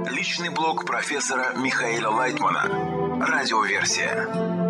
Личный блог профессора Михаила Лайтмана. Радиоверсия.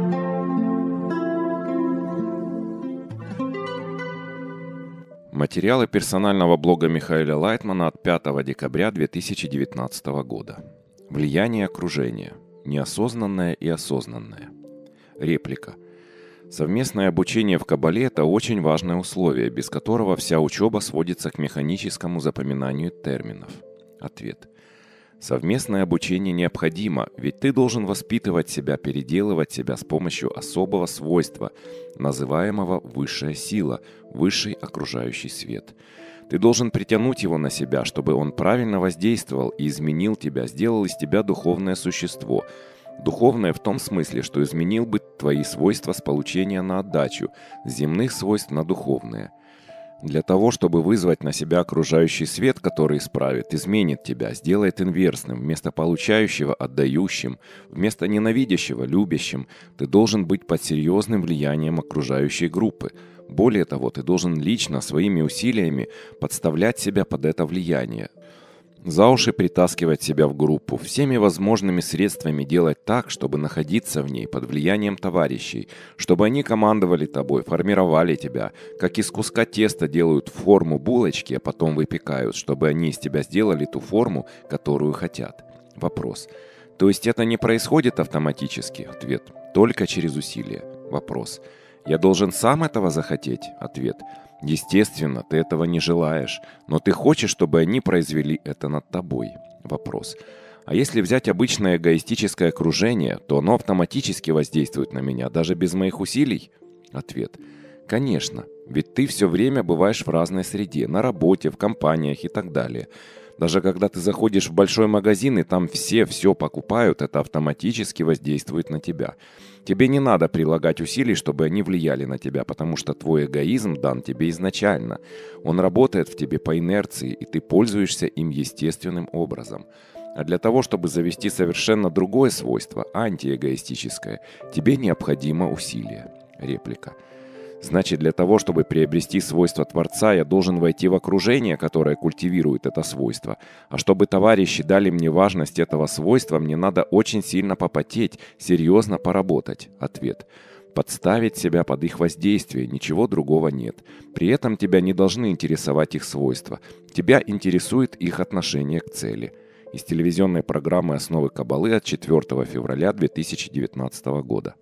Материалы персонального блога Михаила Лайтмана от 5 декабря 2019 года. Влияние окружения. Неосознанное и осознанное. Реплика. Совместное обучение в Кабале – это очень важное условие, без которого вся учеба сводится к механическому запоминанию терминов. Ответ. Совместное обучение необходимо, ведь ты должен воспитывать себя, переделывать себя с помощью особого свойства, называемого высшая сила, высший окружающий свет. Ты должен притянуть его на себя, чтобы он правильно воздействовал и изменил тебя, сделал из тебя духовное существо. Духовное в том смысле, что изменил бы твои свойства с получения на отдачу, с земных свойств на духовные. Для того, чтобы вызвать на себя окружающий свет, который исправит, изменит тебя, сделает инверсным, вместо получающего – отдающим, вместо ненавидящего – любящим, ты должен быть под серьезным влиянием окружающей группы. Более того, ты должен лично, своими усилиями подставлять себя под это влияние. За уши притаскивать себя в группу, всеми возможными средствами делать так, чтобы находиться в ней под влиянием товарищей, чтобы они командовали тобой, формировали тебя, как из куска теста делают форму булочки, а потом выпекают, чтобы они из тебя сделали ту форму, которую хотят. Вопрос. То есть это не происходит автоматически? Ответ. Только через усилия. Вопрос. Я должен сам этого захотеть? Ответ. Естественно, ты этого не желаешь, но ты хочешь, чтобы они произвели это над тобой. Вопрос. А если взять обычное эгоистическое окружение, то оно автоматически воздействует на меня, даже без моих усилий? Ответ. Конечно, ведь ты все время бываешь в разной среде, на работе, в компаниях и так далее. Даже когда ты заходишь в большой магазин и там все покупают, это автоматически воздействует на тебя. Тебе не надо прилагать усилий, чтобы они влияли на тебя, потому что твой эгоизм дан тебе изначально. Он работает в тебе по инерции, и ты пользуешься им естественным образом. А для того, чтобы завести совершенно другое свойство, антиэгоистическое, тебе необходимо усилие. Реплика. Значит, для того, чтобы приобрести свойства Творца, я должен войти в окружение, которое культивирует это свойство. А чтобы товарищи дали мне важность этого свойства, мне надо очень сильно попотеть, серьезно поработать. Ответ. Подставить себя под их воздействие, ничего другого нет. При этом тебя не должны интересовать их свойства. Тебя интересует их отношение к цели. Из телевизионной программы «Основы Кабалы» от 4 февраля 2019 года.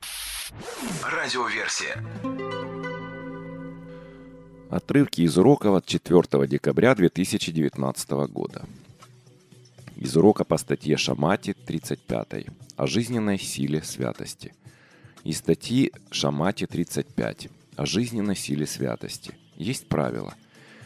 Радиоверсия. Отрывки из уроков от 4 декабря 2019 года. Из урока по статье Шамати 35 о жизненной силе святости. Из статьи Шамати 35 о жизненной силе святости. Есть правило.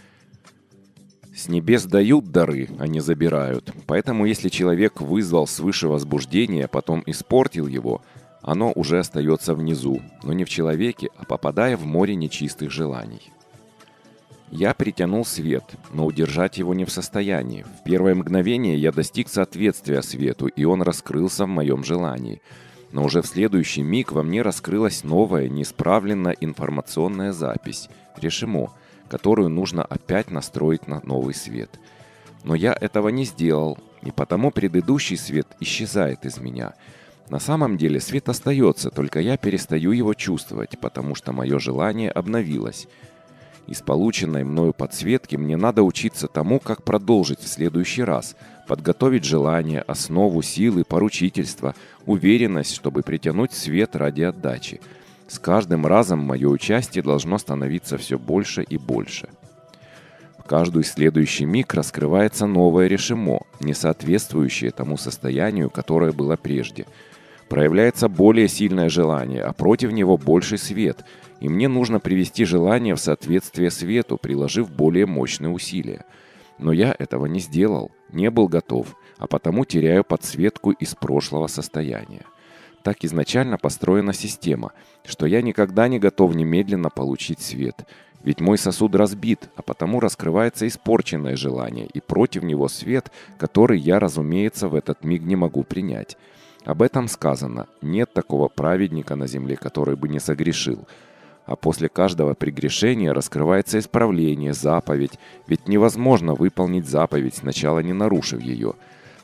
С небес дают дары, а не забирают. Поэтому если человек вызвал свыше возбуждение, а потом испортил его, оно уже остается внизу, но не в человеке, а попадая в море нечистых желаний. Я притянул свет, но удержать его не в состоянии. В первое мгновение я достиг соответствия свету, и он раскрылся в моем желании. Но уже в следующий миг во мне раскрылась новая, неисправленная информационная запись, решимо, которую нужно опять настроить на новый свет. Но я этого не сделал, и потому предыдущий свет исчезает из меня. На самом деле свет остается, только я перестаю его чувствовать, потому что мое желание обновилось. Из полученной мною подсветки мне надо учиться тому, как продолжить в следующий раз, подготовить желание, основу, силы, поручительство, уверенность, чтобы притянуть свет ради отдачи. С каждым разом мое участие должно становиться все больше и больше. В каждый следующий миг раскрывается новое решимо, не соответствующее тому состоянию, которое было прежде. Проявляется более сильное желание, а против него больший свет, и мне нужно привести желание в соответствие свету, приложив более мощные усилия. Но я этого не сделал, не был готов, а потому теряю подсветку из прошлого состояния. Так изначально построена система, что я никогда не готов немедленно получить свет. Ведь мой сосуд разбит, а потому раскрывается испорченное желание, и против него свет, который я, разумеется, в этот миг не могу принять. Об этом сказано: нет такого праведника на земле, который бы не согрешил. А после каждого прегрешения раскрывается исправление, заповедь, ведь невозможно выполнить заповедь, сначала не нарушив ее.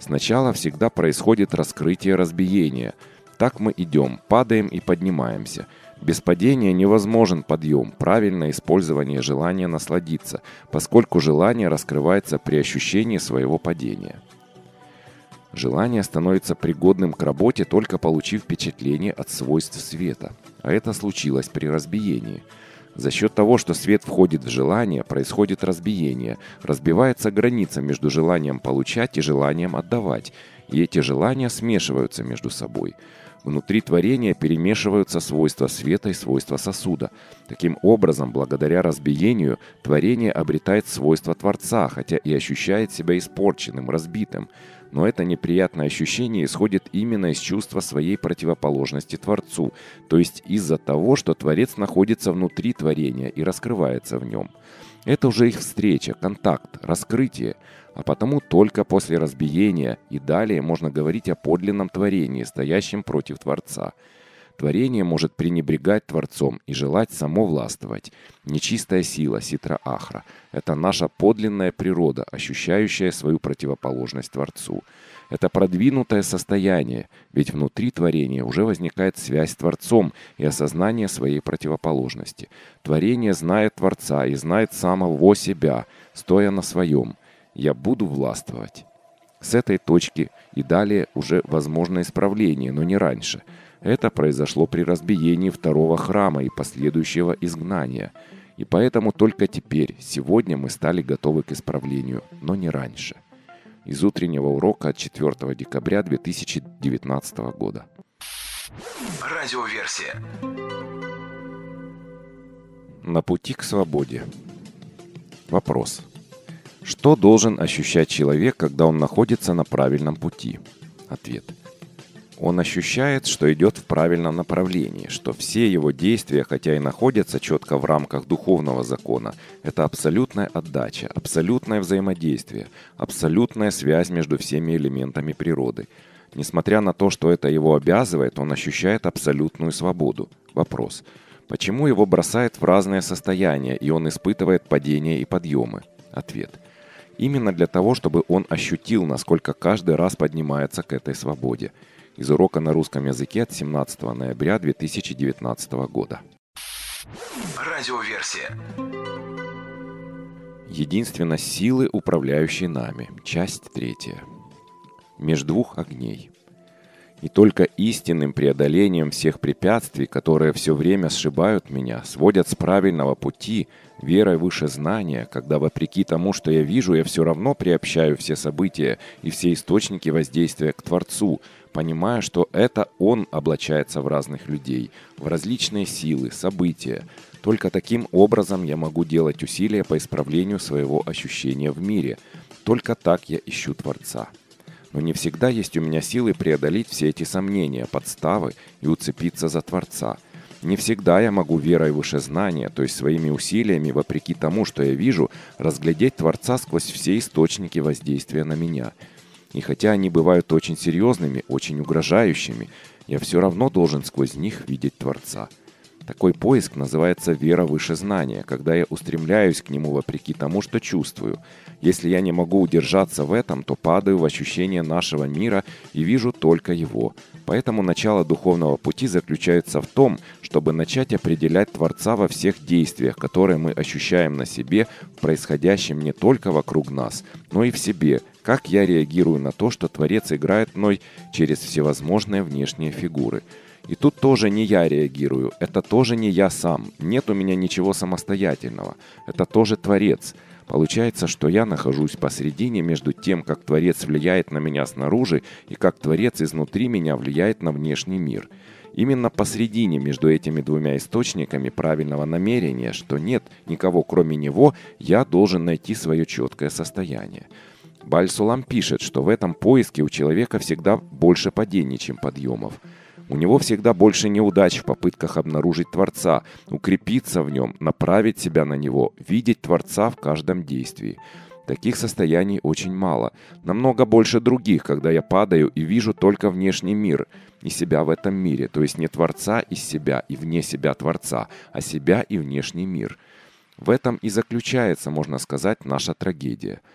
Сначала всегда происходит раскрытие разбиения. Так мы идем, падаем и поднимаемся. Без падения невозможен подъем, правильное использование желания насладиться, поскольку желание раскрывается при ощущении своего падения. Желание становится пригодным к работе, только получив впечатление от свойств света. А это случилось при разбиении. За счет того, что свет входит в желание, происходит разбиение. Разбивается граница между желанием получать и желанием отдавать. И эти желания смешиваются между собой. Внутри творения перемешиваются свойства света и свойства сосуда. Таким образом, благодаря разбиению, творение обретает свойства Творца, хотя и ощущает себя испорченным, разбитым. Но это неприятное ощущение исходит именно из чувства своей противоположности Творцу, то есть из-за того, что Творец находится внутри творения и раскрывается в нем. Это уже их встреча, контакт, раскрытие, а потому только после разбиения и далее можно говорить о подлинном творении, стоящем против Творца. Творение может пренебрегать Творцом и желать само властвовать. Нечистая сила, ситра-ахра – это наша подлинная природа, ощущающая свою противоположность Творцу. Это продвинутое состояние, ведь внутри творения уже возникает связь с Творцом и осознание своей противоположности. Творение знает Творца и знает самого себя, стоя на своем. «Я буду властвовать». С этой точки и далее уже возможно исправление, но не раньше. Это произошло при разбиении второго храма и последующего изгнания. И поэтому только теперь, сегодня мы стали готовы к исправлению, но не раньше. Из утреннего урока от 4 декабря 2019 года. Радиоверсия. На пути к свободе. Вопрос. Что должен ощущать человек, когда он находится на правильном пути? Ответ. Он ощущает, что идет в правильном направлении, что все его действия, хотя и находятся четко в рамках духовного закона, это абсолютная отдача, абсолютное взаимодействие, абсолютная связь между всеми элементами природы. Несмотря на то, что это его обязывает, он ощущает абсолютную свободу. Вопрос. Почему его бросает в разные состояния, и он испытывает падения и подъемы? Ответ. Именно для того, чтобы он ощутил, насколько каждый раз поднимается к этой свободе. Из урока на русском языке от 17 ноября 2019 года. Радиоверсия. Единственность силы, управляющей нами. Часть 3. Меж двух огней. И только истинным преодолением всех препятствий, которые все время сшибают меня, сводят с правильного пути, верой выше знания, когда вопреки тому, что я вижу, я все равно приобщаю все события и все источники воздействия к Творцу, понимая, что это Он облачается в разных людей, в различные силы, события. Только таким образом я могу делать усилия по исправлению своего ощущения в мире. Только так я ищу Творца. Но не всегда есть у меня силы преодолеть все эти сомнения, подставы и уцепиться за Творца. Не всегда я могу верой выше знания, то есть своими усилиями, вопреки тому, что я вижу, разглядеть Творца сквозь все источники воздействия на меня. И хотя они бывают очень серьезными, очень угрожающими, я все равно должен сквозь них видеть Творца. Такой поиск называется вера выше знания, когда я устремляюсь к нему вопреки тому, что чувствую. Если я не могу удержаться в этом, то падаю в ощущение нашего мира и вижу только его. Поэтому начало духовного пути заключается в том, чтобы начать определять Творца во всех действиях, которые мы ощущаем на себе, в происходящем не только вокруг нас, но и в себе, как я реагирую на то, что Творец играет мной через всевозможные внешние фигуры. И тут тоже не я реагирую, это тоже не я сам, нет у меня ничего самостоятельного, это тоже Творец. Получается, что я нахожусь посредине между тем, как Творец влияет на меня снаружи и как Творец изнутри меня влияет на внешний мир. Именно посредине между этими двумя источниками правильного намерения, что нет никого кроме него, я должен найти свое четкое состояние. Бааль-Сулам пишет, что в этом поиске у человека всегда больше падений, чем подъемов. У него всегда больше неудач в попытках обнаружить Творца, укрепиться в нем, направить себя на него, видеть Творца в каждом действии. Таких состояний очень мало. Намного больше других, когда я падаю и вижу только внешний мир и себя в этом мире, то есть не Творца из себя и вне себя Творца, а себя и внешний мир. В этом и заключается, можно сказать, наша трагедия.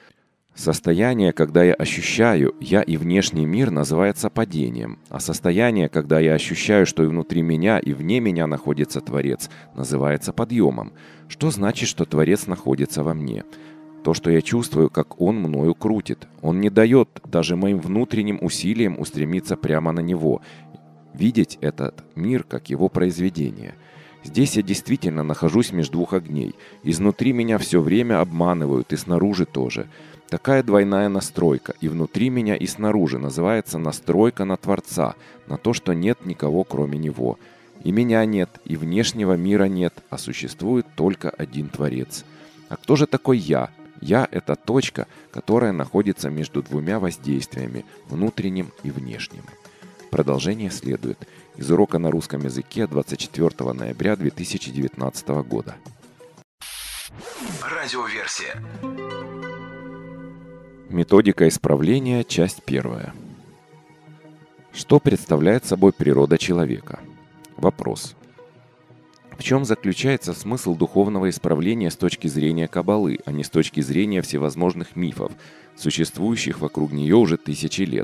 Состояние, когда я ощущаю «я» и внешний мир, называется падением, а состояние, когда я ощущаю, что и внутри меня, и вне меня находится Творец, называется подъемом. Что значит, что Творец находится во мне? То, что я чувствую, как Он мною крутит. Он не дает даже моим внутренним усилиям устремиться прямо на Него, видеть этот мир как Его произведение. Здесь я действительно нахожусь между двух огней. Изнутри меня все время обманывают, и снаружи тоже. Такая двойная настройка, и внутри меня, и снаружи, называется настройка на Творца, на то, что нет никого, кроме Него. И меня нет, и внешнего мира нет, а существует только один Творец. А кто же такой я? Я – это точка, которая находится между двумя воздействиями, внутренним и внешним. Продолжение следует из урока на русском языке 24 ноября 2019 года. Радиоверсия. Методика исправления, часть 1. Что представляет собой природа человека? Вопрос. В чем заключается смысл духовного исправления с точки зрения Каббалы, а не с точки зрения всевозможных мифов, существующих вокруг нее уже тысячи лет?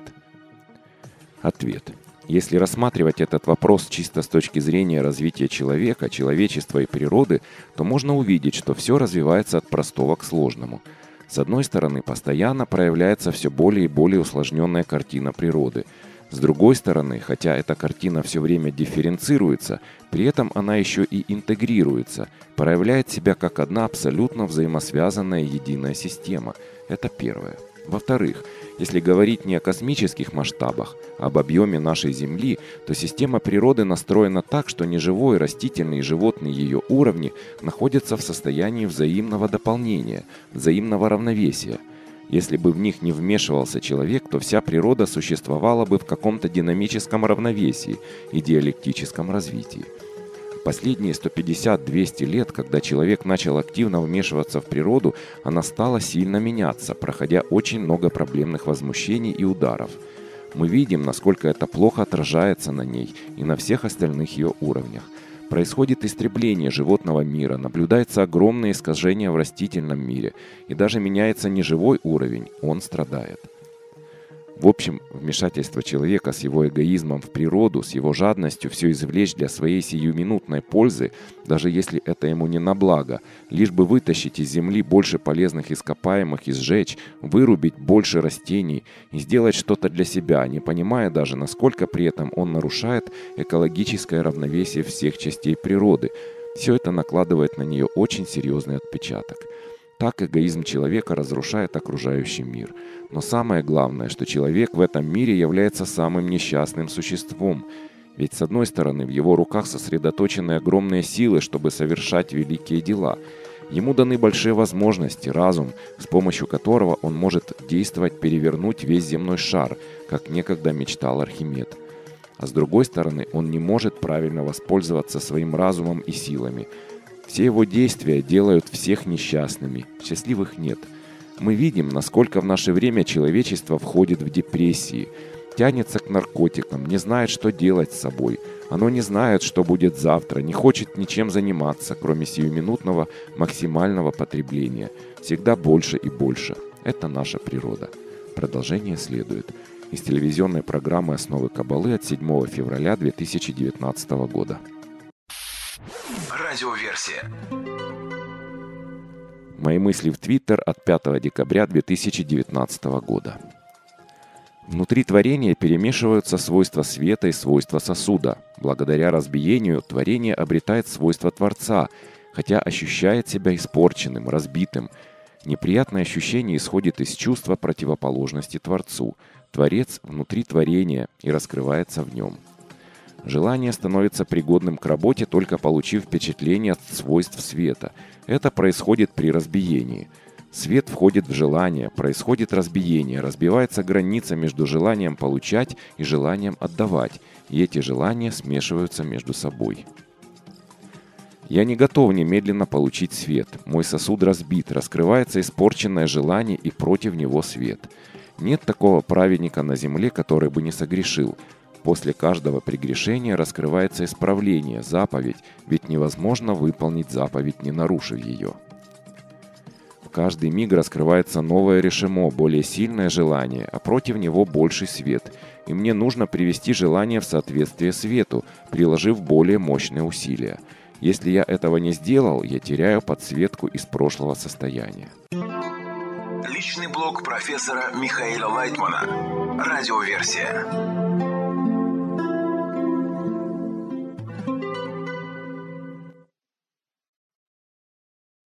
Ответ. Если рассматривать этот вопрос чисто с точки зрения развития человека, человечества и природы, то можно увидеть, что все развивается от простого к сложному. С одной стороны, постоянно проявляется все более и более усложненная картина природы. С другой стороны, хотя эта картина все время дифференцируется, при этом она еще и интегрируется, проявляет себя как одна абсолютно взаимосвязанная единая система. Это первое. Во-вторых, если говорить не о космических масштабах, а об объеме нашей Земли, то система природы настроена так, что неживой, растительный и животный ее уровни находятся в состоянии взаимного дополнения, взаимного равновесия. Если бы в них не вмешивался человек, то вся природа существовала бы в каком-то динамическом равновесии и диалектическом развитии. Последние 150-200 лет, когда человек начал активно вмешиваться в природу, она стала сильно меняться, проходя очень много проблемных возмущений и ударов. Мы видим, насколько это плохо отражается на ней и на всех остальных ее уровнях. Происходит истребление животного мира, наблюдается огромное искажение в растительном мире, и даже меняется неживой уровень, он страдает. В общем, вмешательство человека с его эгоизмом в природу, с его жадностью все извлечь для своей сиюминутной пользы, даже если это ему не на благо, лишь бы вытащить из земли больше полезных ископаемых и сжечь, вырубить больше растений и сделать что-то для себя, не понимая даже, насколько при этом он нарушает экологическое равновесие всех частей природы. Все это накладывает на нее очень серьезный отпечаток. Так эгоизм человека разрушает окружающий мир. Но самое главное, что человек в этом мире является самым несчастным существом. Ведь с одной стороны в его руках сосредоточены огромные силы, чтобы совершать великие дела. Ему даны большие возможности, разум, с помощью которого он может действовать, перевернуть весь земной шар, как некогда мечтал Архимед. А с другой стороны, он не может правильно воспользоваться своим разумом и силами. Все его действия делают всех несчастными, счастливых нет. Мы видим, насколько в наше время человечество входит в депрессии, тянется к наркотикам, не знает, что делать с собой. Оно не знает, что будет завтра, не хочет ничем заниматься, кроме сиюминутного максимального потребления. Всегда больше и больше. Это наша природа. Продолжение следует. Из телевизионной программы «Основы Каббалы» от 7 февраля 2019 года. Радиоверсия. Мои мысли в Твиттер от 5 декабря 2019 года. Внутри творения перемешиваются свойства света и свойства сосуда. Благодаря разбиению творение обретает свойства Творца, хотя ощущает себя испорченным, разбитым. Неприятное ощущение исходит из чувства противоположности Творцу. Творец внутри творения и раскрывается в нем. Желание становится пригодным к работе, только получив впечатление от свойств света. Это происходит при разбиении. Свет входит в желание, происходит разбиение, разбивается граница между желанием получать и желанием отдавать, и эти желания смешиваются между собой. Я не готов немедленно получить свет. Мой сосуд разбит, раскрывается испорченное желание и против него свет. Нет такого праведника на земле, который бы не согрешил. После каждого прегрешения раскрывается исправление, заповедь, ведь невозможно выполнить заповедь, не нарушив ее. Каждый миг раскрывается новое решимо, более сильное желание, а против него больший свет. И мне нужно привести желание в соответствие свету, приложив более мощные усилия. Если я этого не сделал, я теряю подсветку из прошлого состояния. Личный блог профессора Михаила Лайтмана. Радиоверсия.